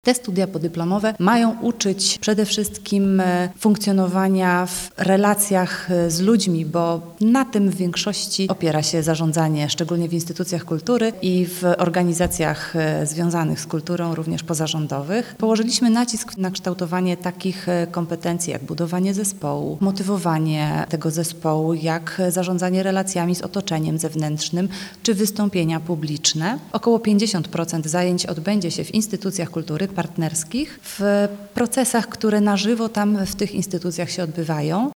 Te studia podyplomowe mają uczyć przede wszystkim funkcjonowania w relacjach z ludźmi, bo na tym w większości opiera się zarządzanie, szczególnie w instytucjach kultury i w organizacjach związanych z kulturą, również pozarządowych. Położyliśmy nacisk na kształtowanie takich kompetencji jak budowanie zespołu, motywowanie tego zespołu, jak zarządzanie relacjami z otoczeniem zewnętrznym, czy wystąpienia publiczne. Około 50% zajęć odbędzie się w instytucjach kultury partnerskich, w procesach, które na żywo tam w tych instytucjach się odbywają.